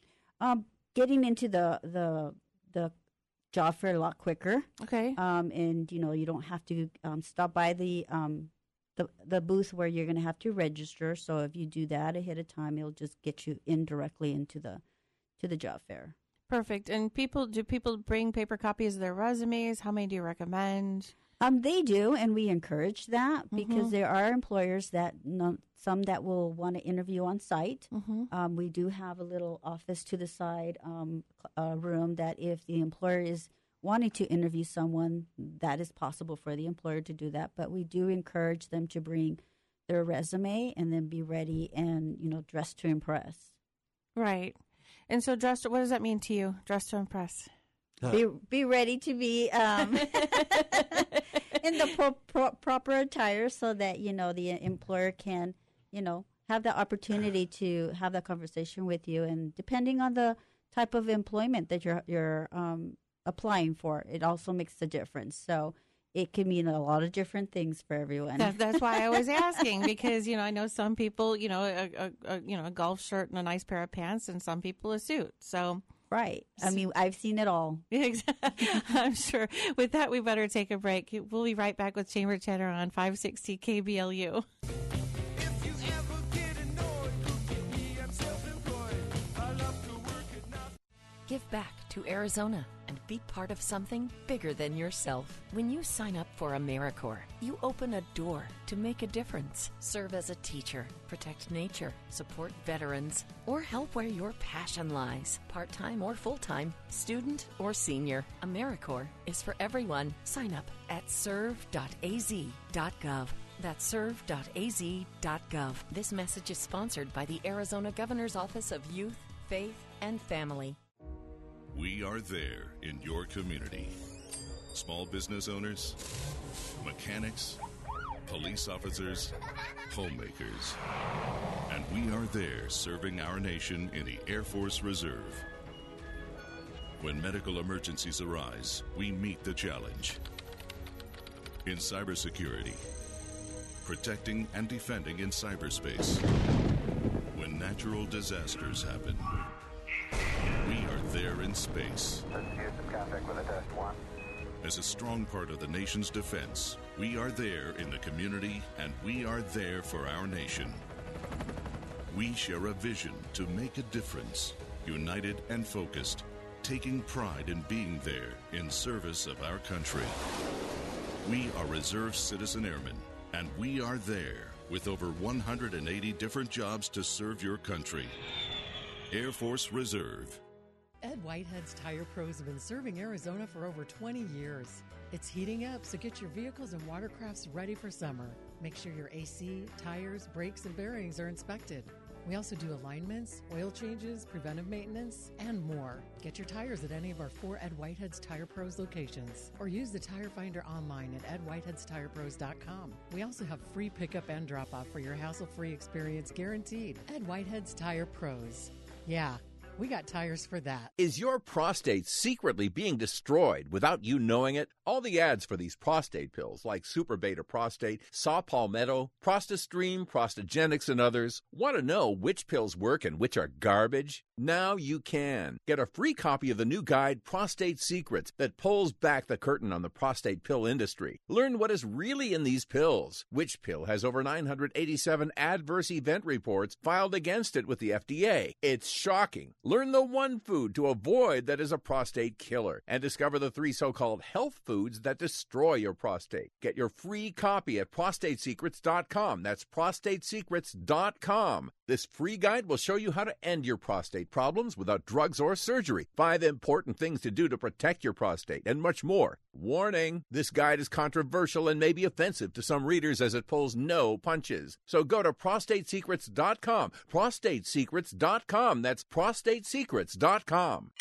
Um, getting into the the the job fair a lot quicker. Okay. Um, and you know you don't have to um, stop by the um the the booth where you're going to have to register. So if you do that ahead of time, it'll just get you in directly into the to the job fair. Perfect. And people, do people bring paper copies of their resumes? How many do you recommend? Um, they do, and we encourage that because Mhm. there are employers that no, some that will want to interview on site. Mhm. Um, we do have a little office to the side um, uh, room that if the employer is wanting to interview someone, that is possible for the employer to do that. But we do encourage them to bring their resume and then be ready and you know dressed to impress. Right. And so dress, what does that mean to you, dress to impress? be be ready to be um, in the pro- pro- proper attire so that, you know, the employer can, you know, have the opportunity to have that conversation with you. And depending on the type of employment that you're you're um, applying for, it also makes a difference. So it can mean a lot of different things for everyone. That, that's why I was asking, because, you know, I know some people, you know, a, a, a you know a golf shirt and a nice pair of pants, and some people a suit. So right. I mean, I've seen it all. I'm sure. With that, we better take a break. We'll be right back with Chamber Chatter on five sixty K B L U. Give back to Arizona and be part of something bigger than yourself. When you sign up for AmeriCorps, you open a door to make a difference. Serve as a teacher, protect nature, support veterans, or help where your passion lies. Part-time or full-time, student or senior, AmeriCorps is for everyone. Sign up at serve dot a z dot gov. That's serve dot a z dot gov. This message is sponsored by the Arizona Governor's Office of Youth, Faith, and Family. We are there in your community. Small business owners, mechanics, police officers, homemakers. And we are there serving our nation in the Air Force Reserve. When medical emergencies arise, we meet the challenge. In cybersecurity, protecting and defending in cyberspace. When natural disasters happen, we are there in space. As a strong part of the nation's defense, we are there in the community, and we are there for our nation. We share a vision to make a difference, united and focused, taking pride in being there in service of our country. We are Reserve Citizen Airmen, and we are there with over one hundred eighty different jobs to serve your country. Air Force Reserve. Ed Whitehead's Tire Pros have been serving Arizona for over twenty years. It's heating up, so get your vehicles and watercrafts ready for summer. Make sure your A C, tires, brakes, and bearings are inspected. We also do alignments, oil changes, preventive maintenance, and more. Get your tires at any of our four Ed Whitehead's Tire Pros locations, or use the Tire Finder online at ed whiteheads tire pros dot com. We also have free pickup and drop-off for your hassle-free experience guaranteed. Ed Whitehead's Tire Pros. Yeah, we got tires for that. Is your prostate secretly being destroyed without you knowing it? All the ads for these prostate pills, like Super Beta Prostate, Saw Palmetto, Prostastream, Prostagenics, and others, want to know which pills work and which are garbage? Now you can. Get a free copy of the new guide, Prostate Secrets, that pulls back the curtain on the prostate pill industry. Learn what is really in these pills. Which pill has over nine hundred eighty-seven adverse event reports filed against it with the F D A? It's shocking. Learn the one food to avoid that is a prostate killer, and discover the three so-called health foods that destroy your prostate. Get your free copy at prostate secrets dot com. That's prostate secrets dot com. This free guide will show you how to end your prostate problems without drugs or surgery, five important things to do to protect your prostate, and much more. Warning, this guide is controversial and may be offensive to some readers as it pulls no punches. So go to prostate secrets dot com, prostate secrets dot com. That's prostate secrets dot com.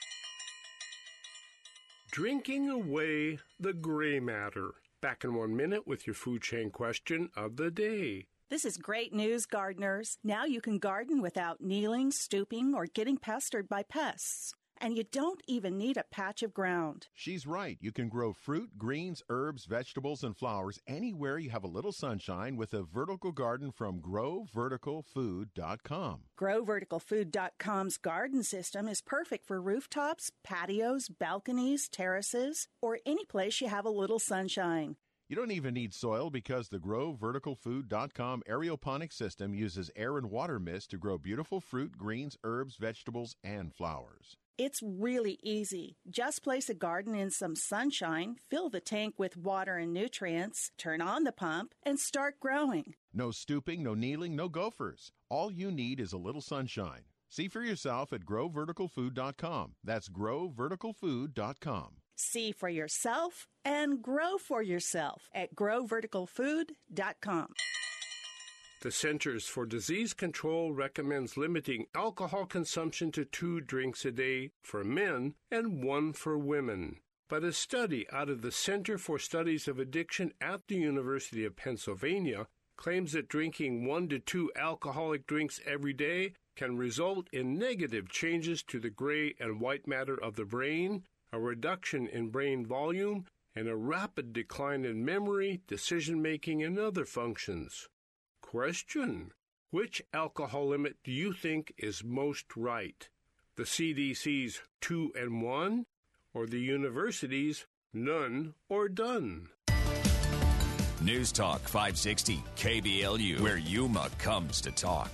Drinking away the gray matter. Back in one minute with your food chain question of the day. This is great news, gardeners. Now you can garden without kneeling, stooping, or getting pestered by pests. And you don't even need a patch of ground. She's right. You can grow fruit, greens, herbs, vegetables, and flowers anywhere you have a little sunshine with a vertical garden from grow vertical food dot com. grow vertical food dot com's garden system is perfect for rooftops, patios, balconies, terraces, or any place you have a little sunshine. You don't even need soil because the grow vertical food dot com aeroponic system uses air and water mist to grow beautiful fruit, greens, herbs, vegetables, and flowers. It's really easy. Just place a garden in some sunshine, fill the tank with water and nutrients, turn on the pump, and start growing. No stooping, no kneeling, no gophers. All you need is a little sunshine. See for yourself at grow vertical food dot com. That's grow vertical food dot com. See for yourself and grow for yourself at grow vertical food dot com. The Centers for Disease Control recommends limiting alcohol consumption to two drinks a day for men and one for women. But a study out of the Center for Studies of Addiction at the University of Pennsylvania claims that drinking one to two alcoholic drinks every day can result in negative changes to the gray and white matter of the brain, a reduction in brain volume, and a rapid decline in memory, decision-making, and other functions. Question: which alcohol limit do you think is most right? The C D C's two and one, or the university's none or done? News Talk five sixty K B L U, where Yuma comes to talk.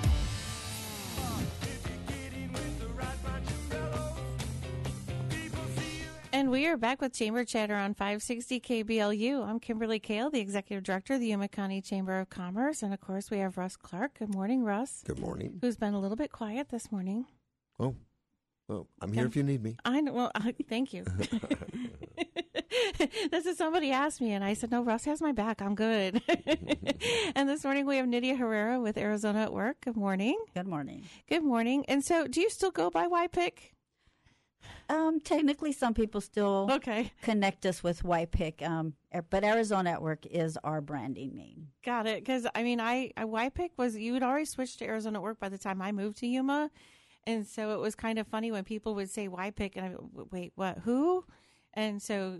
And we are back with Chamber Chatter on five sixty K B L U. I'm Kimberly Kale, the Executive Director of the Yuma County Chamber of Commerce. And, of course, we have Russ Clark. Good morning, Russ. Good morning. Who's been a little bit quiet this morning. Oh, well, I'm here Yeah. if you need me. I know. Well, uh, thank you. This is somebody asked me, and I said, no, Russ has my back. I'm good. And this morning we have Nydia Herrera with Arizona at Work. Good morning. Good morning. Good morning. And so do you still go by Y P I C? Um, technically, some people still okay. connect us with Y P I C, um, but Arizona at Work is our branding name. Got it. Because, I mean, I, I Y P I C was, you had already switched to Arizona at Work by the time I moved to Yuma. And so it was kind of funny when people would say Y P I C, and I would, wait, what, who? And so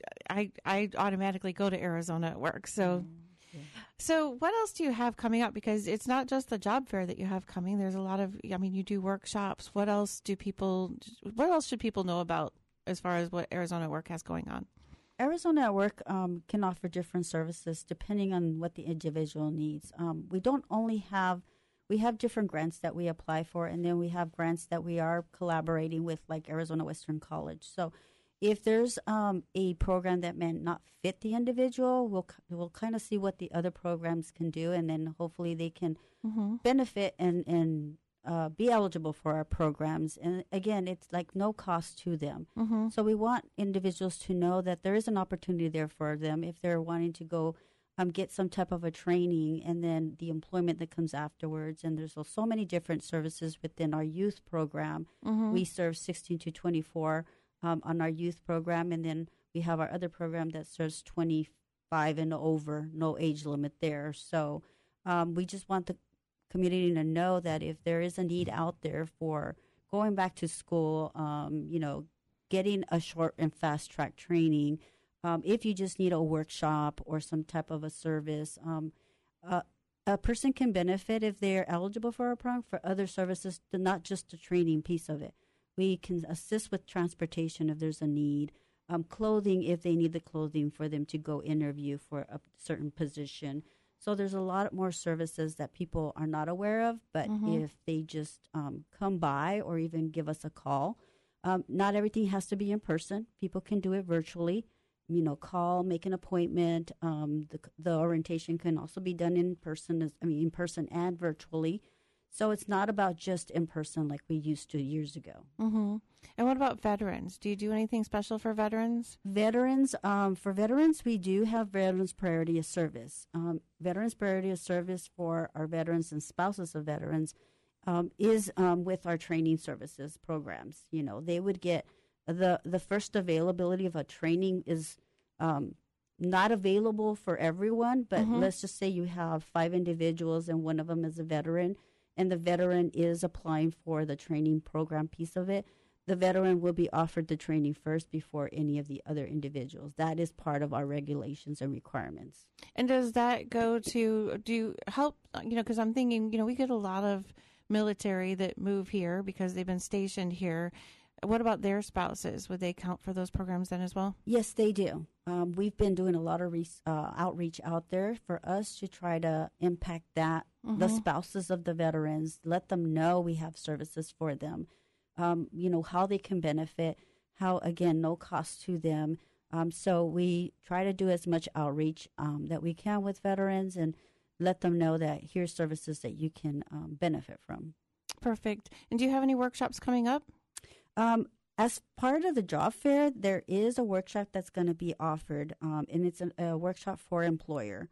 I I automatically go to Arizona at Work. So, mm-hmm. so what else do you have coming up? Because it's not just the job fair that you have coming. There's a lot of, I mean, you do workshops. What else do people, what else should people know about as far as what Arizona at Work has going on? Arizona at Work um, can offer different services depending on what the individual needs. Um, we don't only have, we have different grants that we apply for, and then we have grants that we are collaborating with, like Arizona Western College. So if there's um, a program that may not fit the individual, we'll we'll kind of see what the other programs can do, and then hopefully they can mm-hmm. benefit and and uh, be eligible for our programs. And again, it's like no cost to them. Mm-hmm. So we want individuals to know that there is an opportunity there for them if they're wanting to go um, get some type of a training, and then the employment that comes afterwards. And there's so many different services within our youth program. Mm-hmm. We serve sixteen to twenty-four. Um, on our youth program, and then we have our other program that serves twenty-five and over, no age limit there. So um, we just want the community to know that if there is a need out there for going back to school, um, you know, getting a short and fast track training, um, if you just need a workshop or some type of a service, um, uh, a person can benefit if they're eligible for a program for other services, not just the training piece of it. We can assist with transportation if there's a need, um, clothing if they need the clothing for them to go interview for a certain position. So there's a lot more services that people are not aware of, but Mm-hmm. if they just um, come by or even give us a call, um, not everything has to be in person. People can do it virtually. You know, call, make an appointment. Um, the, the orientation can also be done in person. As, I mean, in person and virtually. So it's not about just in person like we used to years ago. Mm-hmm. And what about veterans? Do you do anything special for veterans? Veterans, um, for veterans, we do have Veterans Priority of Service. Um, veterans Priority of Service for our veterans and spouses of veterans um, is um, with our training services programs. You know, they would get the the first availability of a training is um, not available for everyone, but Mm-hmm. let's just say you have five individuals and one of them is a veteran, and the veteran is applying for the training program piece of it. The veteran will be offered the training first before any of the other individuals. That is part of our regulations and requirements. And does that go to, do you help, you know, because I'm thinking, you know, we get a lot of military that move here because they've been stationed here. What about their spouses? Would they count for those programs then as well? Yes, they do. Um, we've been doing a lot of re- uh, outreach out there for us to try to impact that, Mm-hmm. the spouses of the veterans, let them know we have services for them, um, you know, how they can benefit, how, again, no cost to them. Um, so we try to do as much outreach um, that we can with veterans and let them know that here's services that you can um, benefit from. Perfect. And do you have any workshops coming up? Um, as part of the job fair, there is a workshop that's going to be offered, um, and it's a, a workshop for employer.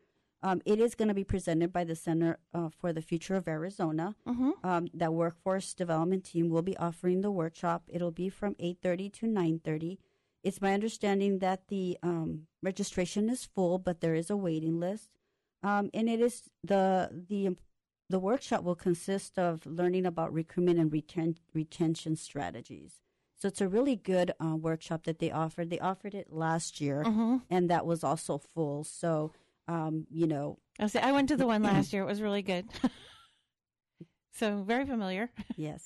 Um, it is going to be presented by the Center uh, for the Future of Arizona. Mm-hmm. Um, the workforce development team will be offering the workshop. It'll be from eight thirty to nine thirty. It's my understanding that the um, registration is full, but there is a waiting list. Um, and it is the the the workshop will consist of learning about recruitment and reten- retention strategies. So it's a really good uh, workshop that they offered. They offered it last year, Mm-hmm. and that was also full. So, um, you know. I say I went to the one last year. It was really good. So very familiar. Yes.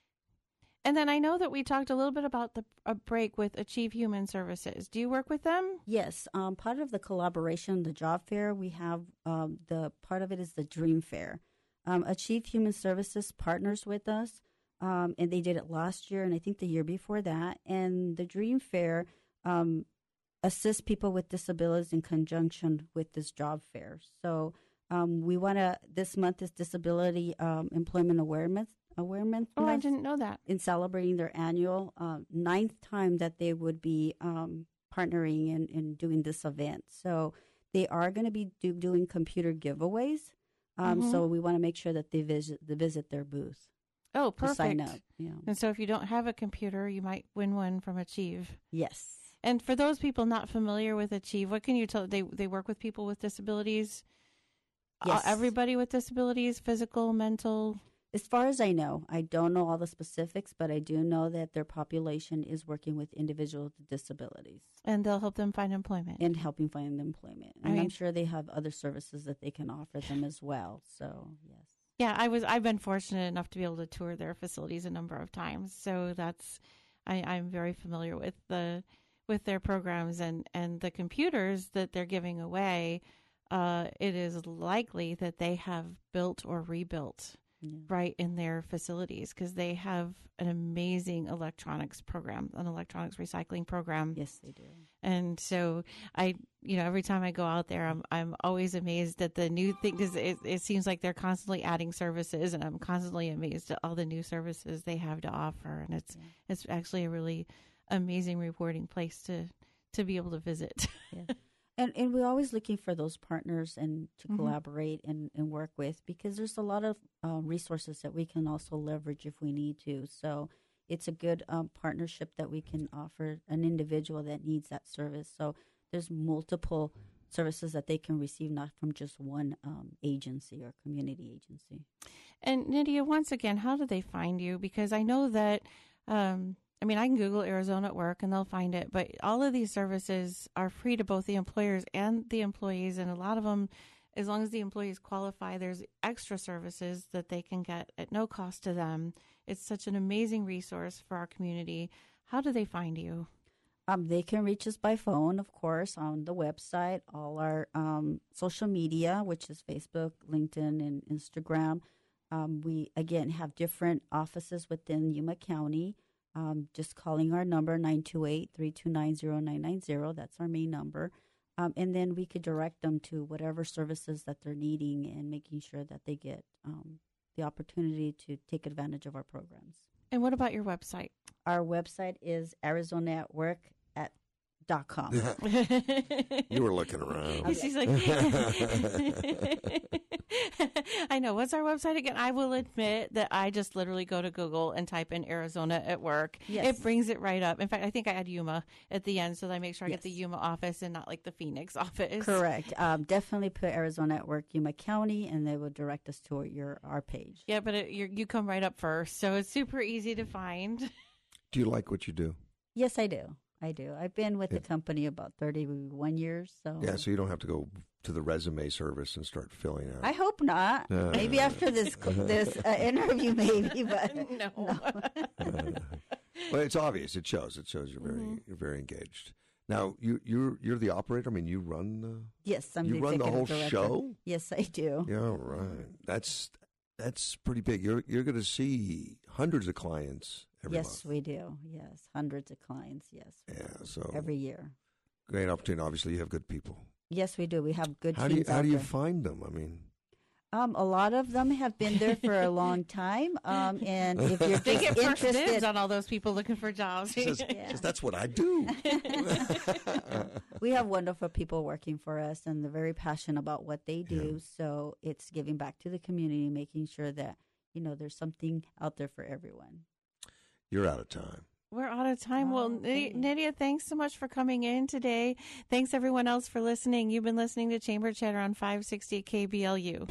And then I know that we talked a little bit about the a break with Achieve Human Services. Do you work with them? Yes. Um, part of the collaboration, the job fair, we have um, the part of it is the Dream Fair. Um, Achieve Human Services partners with us, um, and they did it last year and I think the year before that. And the Dream Fair um, assists people with disabilities in conjunction with this job fair. So um, we want to, this month is Disability um, Employment Awareness. Awareness. Oh, I didn't know that. In celebrating their annual uh, ninth time that they would be um, partnering in, in doing this event. So they are going to be do, doing computer giveaways. Um, Mhm. So we want to make sure that they visit, they visit their booth. Oh, to perfect. sign up. Yeah. And so if you don't have a computer, you might win one from Achieve. Yes. And for those people not familiar with Achieve, what can you tell? They they work with people with disabilities. Yes. Uh, everybody with disabilities, physical, mental. As far as I know, I don't know all the specifics, but I do know that their population is working with individuals with disabilities. And they'll help them find employment. And helping find employment. I And I'm mean- sure they have other services that they can offer them as well. So, yes. Yeah, I was. I've been fortunate enough to be able to tour their facilities a number of times, so that's. I, I'm very familiar with the with their programs and, and the computers that they're giving away. Uh, it is likely that they have built or rebuilt Yeah. right in their facilities because they have an amazing electronics program, an electronics recycling program. Yes, they do. And so I, you know, every time I go out there, I'm I'm always amazed at the new thing because it, it seems like they're constantly adding services, and I'm constantly amazed at all the new services they have to offer. And it's it's actually a really amazing, rewarding place to to be able to visit. Yeah. And and we're always looking for those partners and to Mhm. collaborate and, and work with because there's a lot of uh, resources that we can also leverage if we need to. So it's a good um, partnership that we can offer an individual that needs that service. So there's multiple services that they can receive, not from just one um, agency or community agency. And Nydia, once again, how do they find you? Because I know that, um, I mean, I can Google Arizona at Work and they'll find it, but all of these services are free to both the employers and the employees. And a lot of them, as long as the employees qualify, there's extra services that they can get at no cost to them. It's such an amazing resource for our community. How do they find you? Um, they can reach us by phone, of course, on the website, all our um, social media, which is Facebook, LinkedIn, and Instagram. Um, we, again, have different offices within Yuma County. Um, just calling our number, nine two eight, three two nine, zero nine nine zero. That's our main number. Um, and then we could direct them to whatever services that they're needing and making sure that they get um, the opportunity to take advantage of our programs. And what about your website? Our website is Arizona at Work at dot com. You were looking around. She's like, I know. What's our website again? I will admit that I just literally go to Google and type in Arizona at Work. Yes. It brings it right up. In fact, I think I add Yuma at the end so that I make sure I Yes. get the Yuma office and not like the Phoenix office. Correct. Um, definitely put Arizona at Work, Yuma County, and they will direct us to your our page. Yeah, but it, you're, you come right up first, so it's super easy to find. Do you like what you do? Yes, I do. I do. I've been with Yeah. the company about thirty-one years. So Yeah, so you don't have to go to the resume service and start filling out. I hope not. Uh, maybe after this this uh, interview, maybe, but no. Uh, well, it's obvious. It shows. It shows you're very Mm-hmm. you're very engaged. Now you you're you're the operator. I mean, you run the Yes, I'm you the run the executive whole director. show. Yes, I do. Yeah, all right. That's that's pretty big. You're you're going to see hundreds of clients every yes, month. we do. Yes, hundreds of clients. Yes. Yeah, so every year. Great opportunity. Obviously, you have good people. Yes, we do. We have good How do you teams how out do you there. find them? I mean, Um, a lot of them have been there for a long time, um, and if you're They just get first interested, dibs on all those people looking for jobs. Says, says, that's what I do. we have wonderful people working for us, and they're very passionate about what they do. Yeah. So it's giving back to the community, making sure that, you know, there's something out there for everyone. You're out of time. We're out of time. Well, Nydia, Nydia, thanks so much for coming in today. Thanks, everyone else, for listening. You've been listening to Chamber Chatter on five sixty K B L U.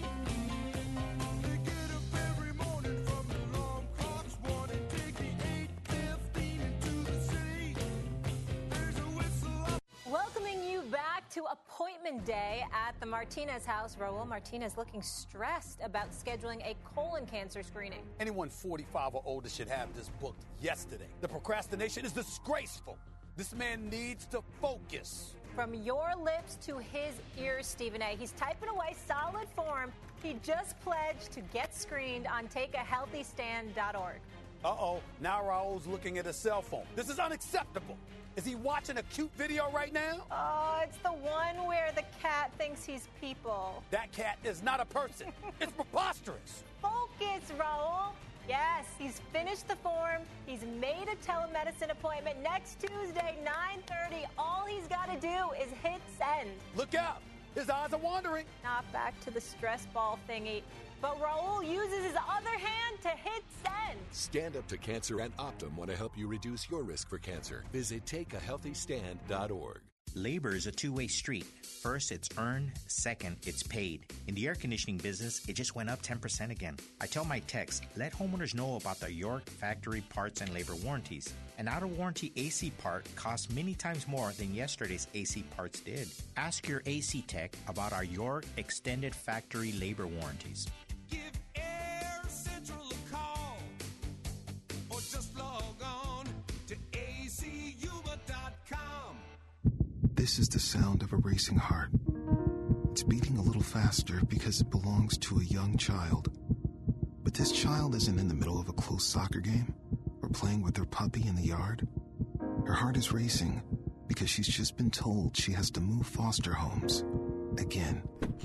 Welcoming you back to appointment day at the Martinez house. Raul Martinez looking stressed about scheduling a colon cancer screening. Anyone forty-five or older should have this booked yesterday. The procrastination is disgraceful. This man needs to focus. From your lips to his ears, Stephen A. He's typing away solid form. He just pledged to get screened on take a healthy stand dot org. Uh-oh, now Raul's looking at his cell phone. This is unacceptable. Is he watching a cute video right now? Oh, it's the one where the cat thinks he's people. That cat is not a person. It's preposterous. Focus, Raul. Yes, he's finished the form. He's made a telemedicine appointment next Tuesday, nine thirty. All he's got to do is hit send. Look out. His eyes are wandering. Not back to the stress ball thingy. But Raul uses his other hand to hit send. Stand Up to Cancer and Optum want to help you reduce your risk for cancer. Visit take a healthy stand dot org. Labor is a two-way street. First, it's earned. Second, it's paid. In the air conditioning business, it just went up ten percent again. I tell my techs, let homeowners know about the York factory parts and labor warranties. An out-of-warranty A C part costs many times more than yesterday's A C parts did. Ask your A C tech about our York extended factory labor warranties. Give Air Central a call or just log on to A C Yuma dot com. This is the sound of a racing heart. It's beating a little faster because it belongs to a young child. But this child isn't in the middle of a close soccer game or playing with her puppy in the yard. Her heart is racing because she's just been told she has to move foster homes again.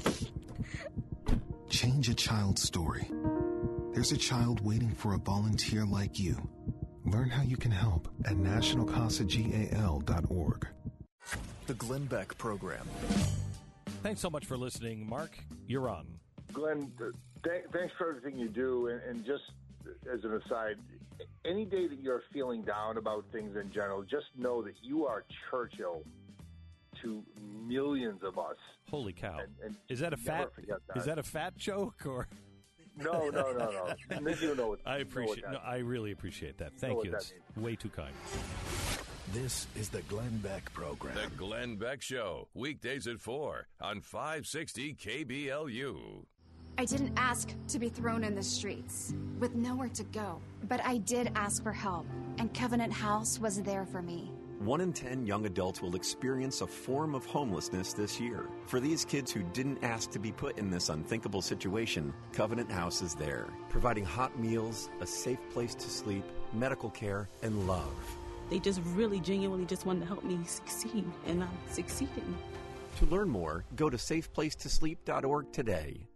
Change a child's story. There's a child waiting for a volunteer like you. Learn how you can help at national casa gal dot org. The Glenn Beck Program. Thanks so much for listening. Mark, you're on. Glenn, th- thanks for everything you do. And, and just as an aside, any day that you're feeling down about things in general, just know that you are Churchill to millions of us. Holy cow! And, and is that a fat? That. Is that a fat joke or? No, no, no, no. You know what, I appreciate. know what no, I really appreciate that. Thank you. It's way too kind. This is the Glenn Beck Program. The Glenn Beck Show, weekdays at four on five sixty K B L U. I didn't ask to be thrown in the streets with nowhere to go, but I did ask for help, and Covenant House was there for me. One in ten young adults will experience a form of homelessness this year. For these kids who didn't ask to be put in this unthinkable situation, Covenant House is there, providing hot meals, a safe place to sleep, medical care, and love. They just really genuinely just wanted to help me succeed, and I'm succeeding. To learn more, go to safe place to sleep dot org today.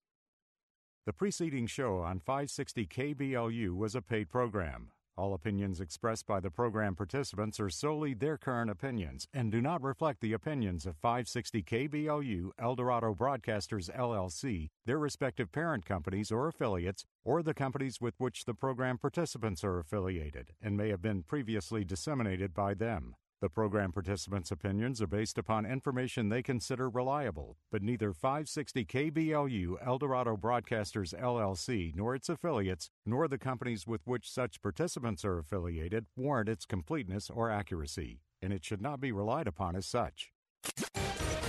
The preceding show on five sixty K B L U was a paid program. All opinions expressed by the program participants are solely their current opinions and do not reflect the opinions of five sixty K B L U, Eldorado Broadcasters, L L C, their respective parent companies or affiliates, or the companies with which the program participants are affiliated and may have been previously disseminated by them. The program participants' opinions are based upon information they consider reliable, but neither five sixty K B L U, Eldorado Broadcasters, L L C, nor its affiliates, nor the companies with which such participants are affiliated warrant its completeness or accuracy, and it should not be relied upon as such.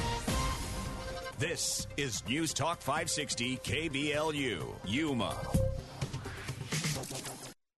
This is News Talk five sixty K B L U, Yuma.